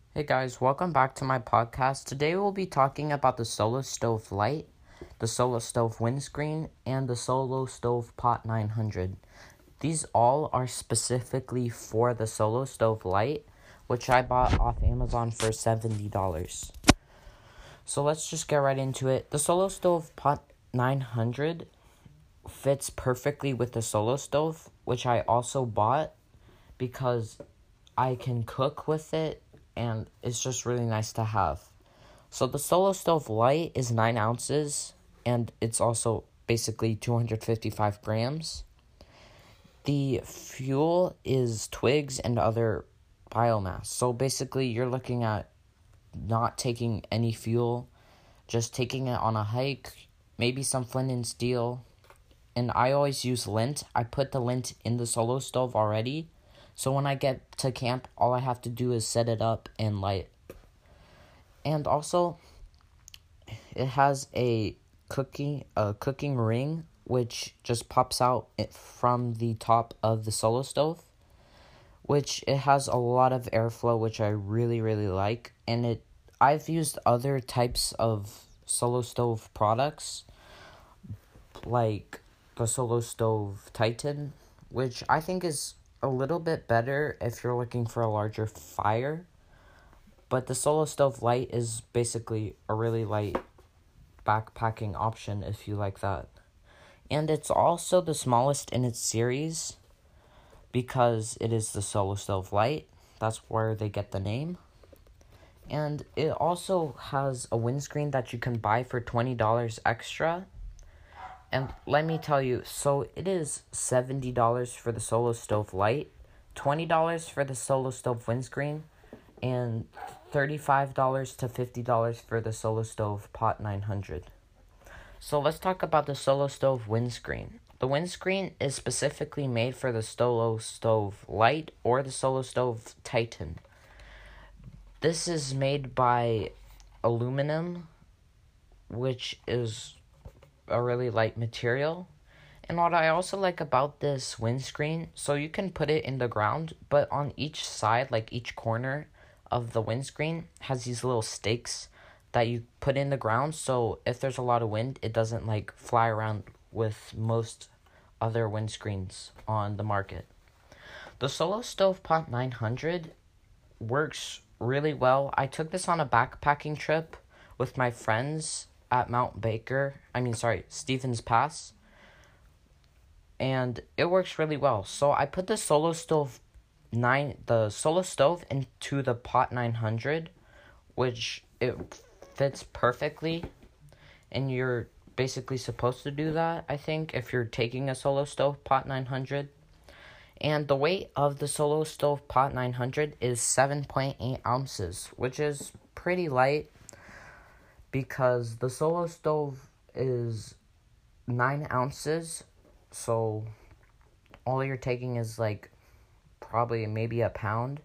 Hey guys, welcome back to my podcast. Today we'll be talking about the Solo Stove Lite, the Solo Stove Windscreen, and the Solo Stove Pot 900. These all are specifically for the Solo Stove Lite, which I bought off Amazon for $70. So let's just get right into it. The Solo Stove Pot 900 fits perfectly with the Solo Stove, which I also bought because I can cook with it and it's just really nice to have. So the Solo Stove Lite is 9 ounces and it's also basically 255 grams. The fuel is twigs and other biomass. So basically you're looking at not taking any fuel, just taking it on a hike, maybe some flint and steel. And I always use lint. I put the lint in the Solo Stove already. So when I get to camp, all I have to do is set it up and light. And also, it has a cooking ring, which just pops out from the top of the Solo Stove, which it has a lot of airflow, which I really, really like. And I've used other types of Solo Stove products, like the Solo Stove Titan, which I think is a little bit better if you're looking for a larger fire. But the Solo Stove Lite is basically a really light backpacking option if you like that. And it's also the smallest in its series because it is the Solo Stove Lite. That's where they get the name. And it also has a windscreen that you can buy for $20 extra. And let me tell you, so it is $70 for the Solo Stove Lite, $20 for the Solo Stove Windscreen, and $35 to $50 for the Solo Stove Pot 900. So let's talk about the Solo Stove Windscreen. The windscreen is specifically made for the Solo Stove Lite or the Solo Stove Titan. This is made by aluminum, which is a really light material. And what I also like about this windscreen, so you can put it in the ground, but on each side, like each corner of the windscreen, has these little stakes that you put in the ground, so if there's a lot of wind, it doesn't like fly around with most other windscreens on the market. The Solo Stove Pot 900 works really well. I took this on a backpacking trip with my friends at Stevens Pass, and it works really well. So I put the Solo Stove into the Pot 900, which it fits perfectly, and you're basically supposed to do that, I think, if you're taking a Solo Stove Pot 900. And the weight of the Solo Stove Pot 900 is 7.8 ounces, which is pretty light, because the Solo Stove is 9 ounces, so all you're taking is like probably maybe a pound.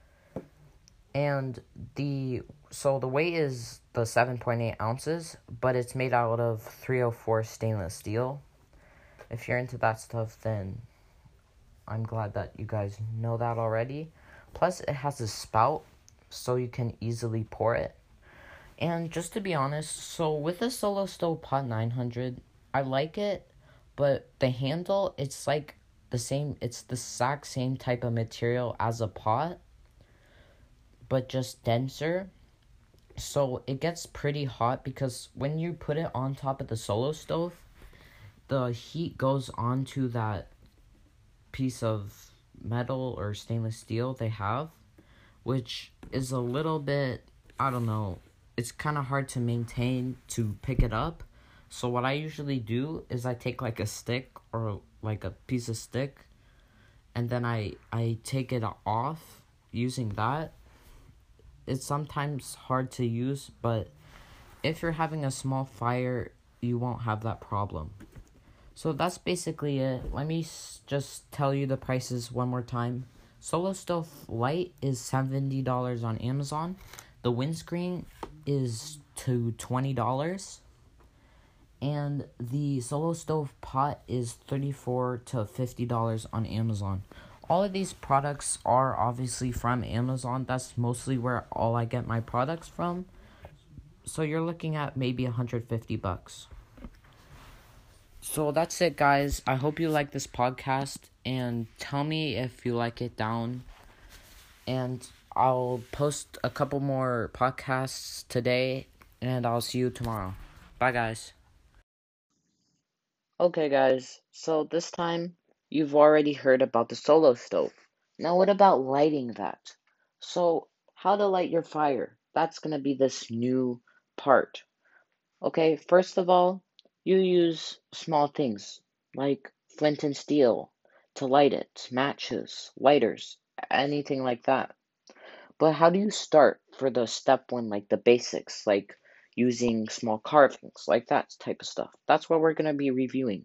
And the weight is the 7.8 ounces, but it's made out of 304 stainless steel. If you're into that stuff, then I'm glad that you guys know that already. Plus, it has a spout, so you can easily pour it. And just to be honest, so with the Solo Stove Pot 900, I like it, but the handle, it's like it's the exact same type of material as a pot, but just denser. So it gets pretty hot because when you put it on top of the Solo Stove, the heat goes onto that piece of metal or stainless steel they have, which is a little bit, I don't know, it's kind of hard to maintain to pick it up. So what I usually do is I take like a stick or like a piece of stick, and then I take it off using that. It's sometimes hard to use, but if you're having a small fire, you won't have that problem. So that's basically it. Let me just tell you the prices one more time. Solo Stove Lite is $70 on Amazon. The windscreen is to $20. And the Solo Stove Pot is $34 to $50 on Amazon. All of these products are obviously from Amazon. That's mostly where all I get my products from. So you're looking at maybe $150. So that's it, guys. I hope you like this podcast, and tell me if you like it down. And I'll post a couple more podcasts today, and I'll see you tomorrow. Bye, guys. Okay, guys. So this time, you've already heard about the solo stove. Now, what about lighting that? So, how to light your fire? That's gonna be this new part. Okay, first of all, you use small things like flint and steel to light it, matches, lighters, anything like that. But how do you start for the step one, like the basics, like using small carvings, like that type of stuff? That's what we're going to be reviewing.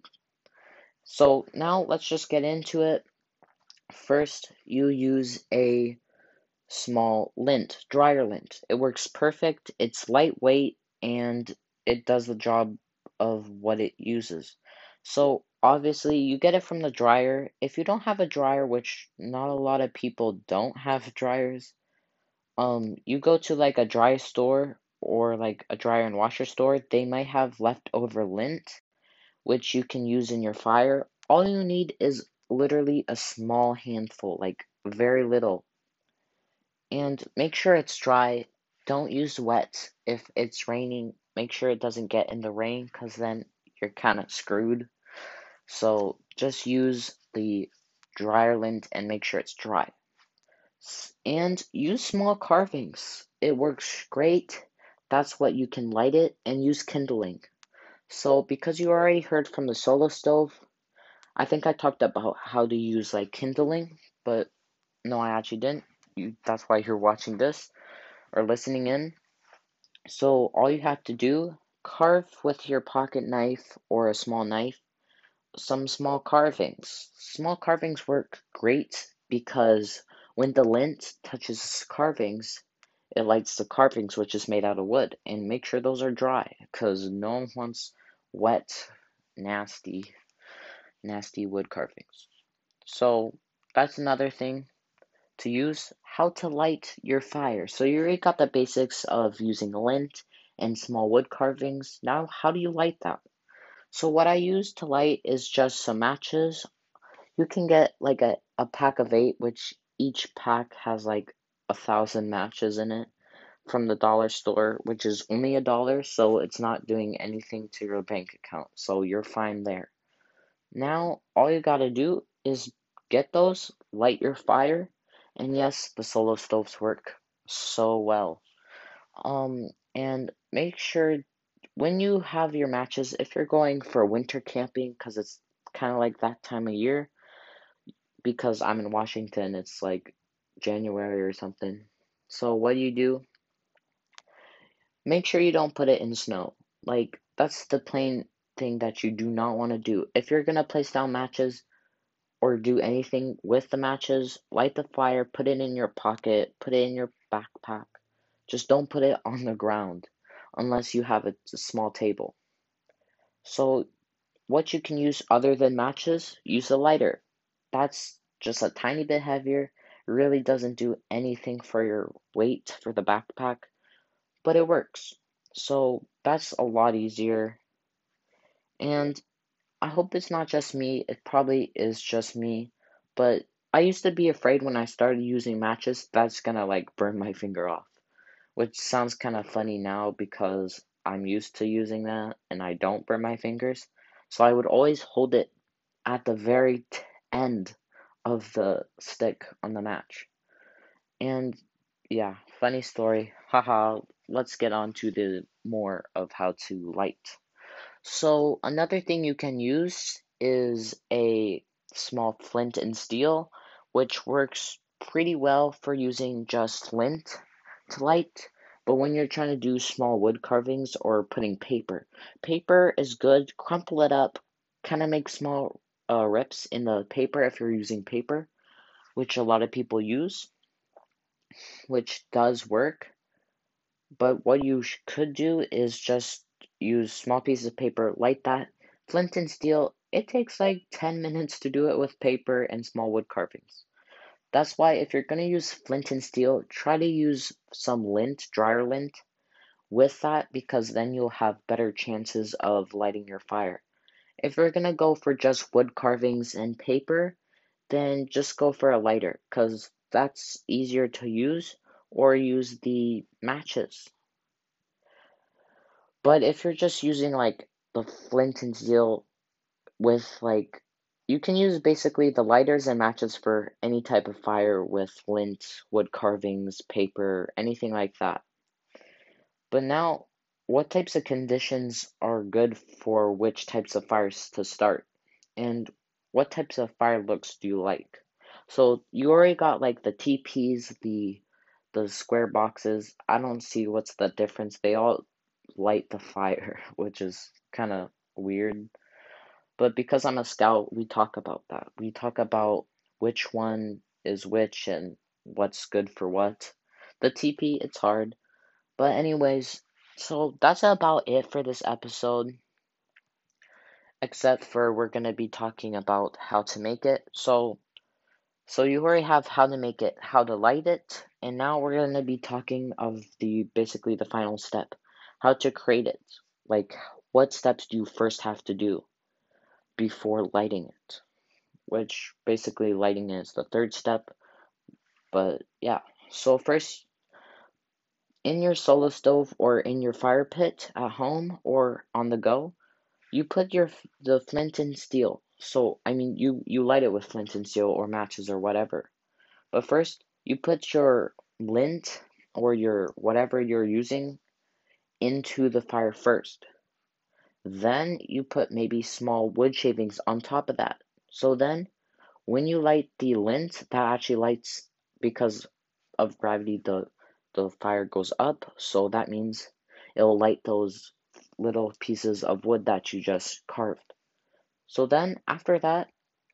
So now let's just get into it. First, you use a small lint, dryer lint. It works perfect, it's lightweight, and it does the job of what it uses. So obviously you get it from the dryer. If you don't have a dryer, which not a lot of people don't have dryers, you go to like a dry store or like a dryer and washer store, they might have leftover lint which you can use in your fire. All you need is literally a small handful, like very little, and make sure it's dry. Don't use wet. If it's raining, make sure it doesn't get in the rain because then you're kind of screwed. So just use the dryer lint and make sure it's dry. And use small carvings. It works great. That's what you can light it, and use kindling. So because you already heard from the solo stove, I think I talked about how to use like kindling, but no, I actually didn't. That's why you're watching this or listening in. So all you have to do, carve with your pocket knife or a small knife some small carvings. Small carvings work great because when the lint touches carvings, it lights the carvings, which is made out of wood. And make sure those are dry because no one wants wet, nasty, nasty wood carvings. So that's another thing to use. How to light your fire. So you already got the basics of using lint and small wood carvings. Now, how do you light that? So what I use to light is just some matches. You can get like a pack of 8, which each pack has like 1,000 matches in it from the dollar store, which is only $1, so it's not doing anything to your bank account. So you're fine there. Now, all you gotta do is get those, light your fire, and yes, the solo stoves work so well. And make sure when you have your matches, if you're going for winter camping, because it's kind of like that time of year, because I'm in Washington, it's like January or something. So what do? Make sure you don't put it in snow. Like, that's the plain thing that you do not want to do. If you're gonna place down matches or do anything with the matches, light the fire, put it in your pocket, put it in your backpack. Just don't put it on the ground unless you have a small table. So what you can use other than matches, use a lighter. That's just a tiny bit heavier, really doesn't do anything for your weight for the backpack, but it works. So that's a lot easier. And I hope it's not just me, it probably is just me, but I used to be afraid when I started using matches that's gonna like burn my finger off, which sounds kind of funny now because I'm used to using that and I don't burn my fingers. So I would always hold it at the very end of the stick on the match. And yeah, funny story. Haha, let's get on to the more of how to light. So another thing you can use is a small flint and steel, which works pretty well for using just lint to light. But when you're trying to do small wood carvings or putting paper, paper is good. Crumple it up, kind of make small rips in the paper if you're using paper, which a lot of people use, which does work. But what you could do is just use small pieces of paper, light that. Flint and steel, it takes like 10 minutes to do it with paper and small wood carvings. That's why if you're going to use flint and steel, try to use some lint, dryer lint, with that because then you'll have better chances of lighting your fire. If you're going to go for just wood carvings and paper, then just go for a lighter because that's easier to use, or use the matches. But if you're just using like the flint and steel with like, you can use basically the lighters and matches for any type of fire with lint, wood carvings, paper, anything like that. But now, what types of conditions are good for which types of fires to start? And what types of fire looks do you like? So you already got like the TPs, the square boxes. I don't see what's the difference. They all light the fire, which is kind of weird. But because I'm a scout, we talk about that. We talk about which one is which and what's good for what. The TP, it's hard. But anyways, so that's about it for this episode. Except for we're gonna be talking about how to make it. So you already have how to make it, how to light it, and now we're gonna be talking of basically the final step, how to create it. Like, what steps do you first have to do before lighting it? Which basically lighting is the third step. But yeah, so first, in your solo stove or in your fire pit at home or on the go, you put the flint and steel. So I mean, you light it with flint and steel or matches or whatever. But first, you put your lint or your whatever you're using into the fire first. Then you put maybe small wood shavings on top of that. So then, when you light the lint, that actually lights because of gravity. The fire goes up, so that means it'll light those little pieces of wood that you just carved. So then after that,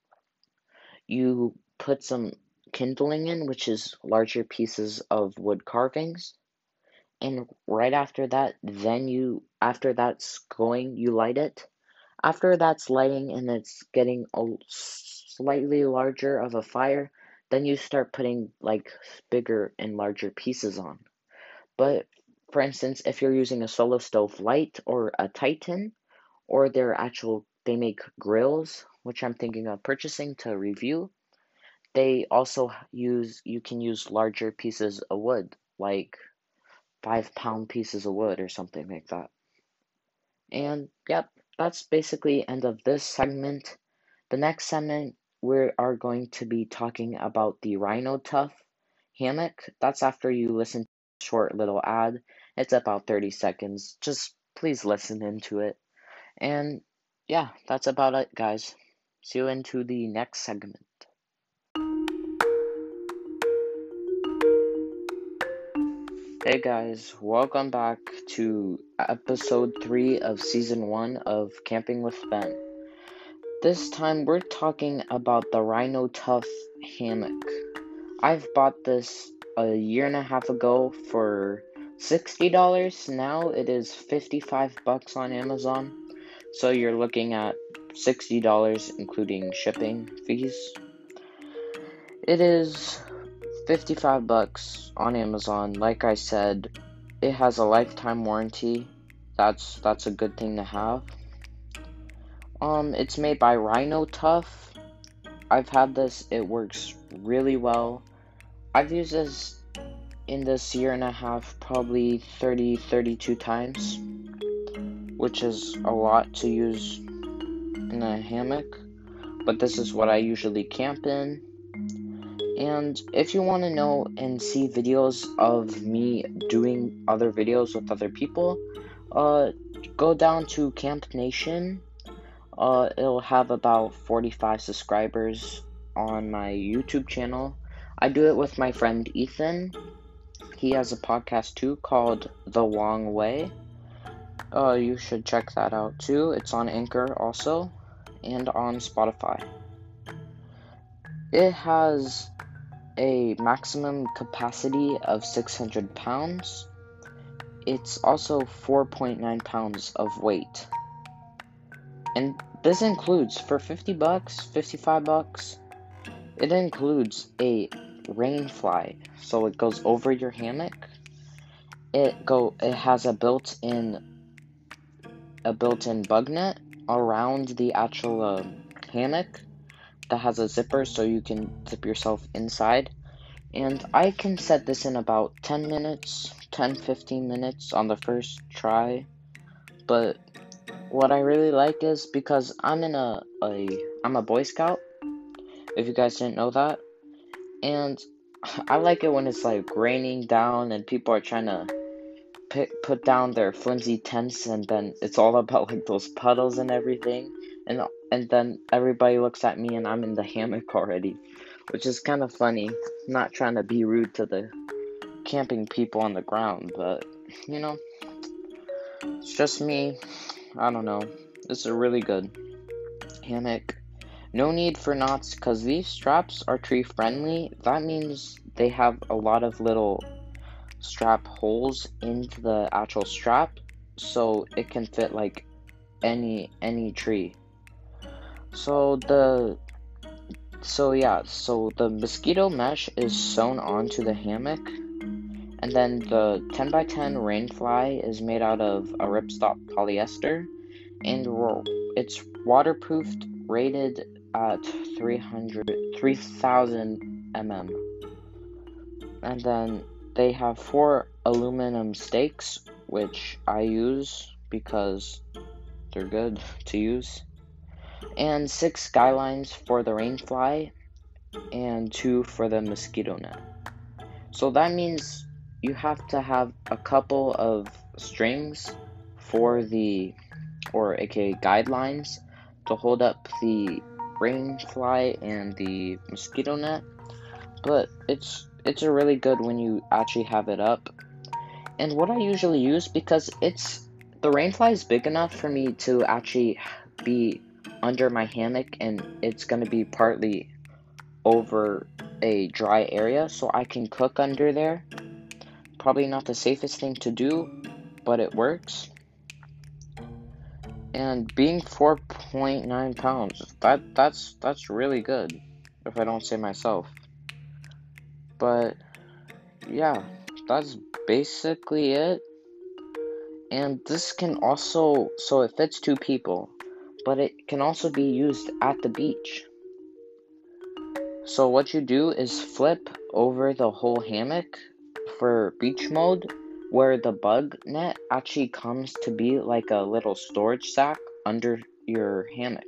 you put some kindling in, which is larger pieces of wood carvings. And right after that, after that's going, you light it. After that's lighting and it's getting a slightly larger of a fire, then you start putting like bigger and larger pieces on. But for instance, if you're using a Solo Stove Light or a Titan, or they make grills, which I'm thinking of purchasing to review. They also you can use larger pieces of wood, like 5-pound pieces of wood or something like that. And yep, that's basically end of this segment. The next segment, we are going to be talking about the Rhino Tough hammock. That's after you listen to a short little ad. It's about 30 seconds. Just please listen into it. And yeah, that's about it, guys. See you into the next segment. Hey guys, welcome back to episode 3 of season 1 of Camping with Ben. This time we're talking about the Rhino Tough hammock. I've bought this a year and a half ago for $60. Now it is $55 on Amazon. So you're looking at $60 including shipping fees. It is $55 on Amazon. Like I said, it has a lifetime warranty. That's a good thing to have. It's made by Rhino Tough. I've had this. It works really well. I've used this in this year and a half probably 32 times, which is a lot to use in a hammock, but this is what I usually camp in. And if you want to know and see videos of me doing other videos with other people, go down to Camp Nation. It'll have about 45 subscribers on my YouTube channel. I do it with my friend Ethan. He has a podcast too called The Long Way. You should check that out too. It's on Anchor also, and on Spotify. It has a maximum capacity of 600 pounds. It's also 4.9 pounds of weight. And this includes, for $50, $55, it includes a Rainfly. So it goes over your hammock. It has a built-in bug net around the actual hammock that has a zipper so you can zip yourself inside. And I can set this in about 10 minutes, 10-15 minutes on the first try. But what I really like is because I'm in I'm a Boy Scout, if you guys didn't know that. And I like it when it's like raining down and people are trying to put down their flimsy tents, and then it's all about like those puddles and everything, and then everybody looks at me and I'm in the hammock already, which is kind of funny. Not trying to be rude to the camping people on the ground, but you know, it's just me. I don't know. This is a really good hammock. No need for knots because these straps are tree friendly. That means they have a lot of little strap holes into the actual strap, so it can fit like any tree. So the mosquito mesh is sewn onto the hammock, and then the 10x10 Rainfly is made out of a ripstop polyester, and it's waterproofed, rated at 3000 mm. And then they have 4 aluminum stakes, which I use because they're good to use, and 6 skylines for the Rainfly, and 2 for the mosquito net. So that means you have to have a couple of strings for aka guidelines, to hold up the Rainfly and the mosquito net. But it's a really good when you actually have it up. And what I usually use, because the Rainfly is big enough for me to actually be under my hammock, and it's going to be partly over a dry area, so I can cook under there. Probably not the safest thing to do, but it works. And being 4.9 pounds, that's really good, if I don't say myself. But yeah, that's basically it. And this can also, so it fits 2 people, but it can also be used at the beach. So what you do is flip over the whole hammock for beach mode, where the bug net actually comes to be like a little storage sack under your hammock,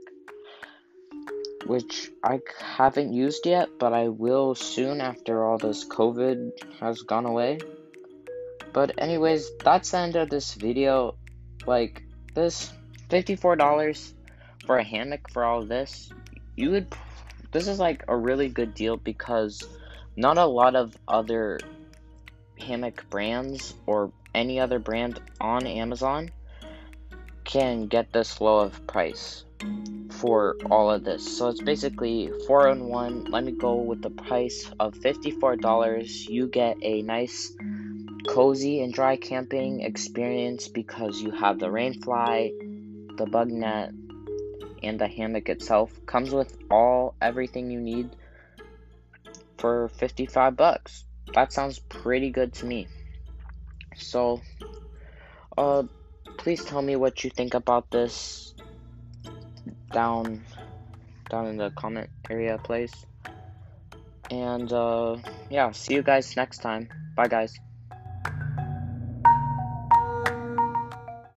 which I haven't used yet, but I will soon after all this COVID has gone away. But anyways, that's the end of this video. Like, this $54 for a hammock for all this, this is like a really good deal, because not a lot of other hammock brands or any other brand on Amazon can get this low of price for all of this. So it's basically 4-in-1. Let me go with the price of $54. You get a nice cozy and dry camping experience because you have the Rainfly, the bug net, and the hammock itself. Comes with everything you need for $55. That sounds pretty good to me. So please tell me what you think about this down in the comment area, please. And yeah, see you guys next time. Bye guys.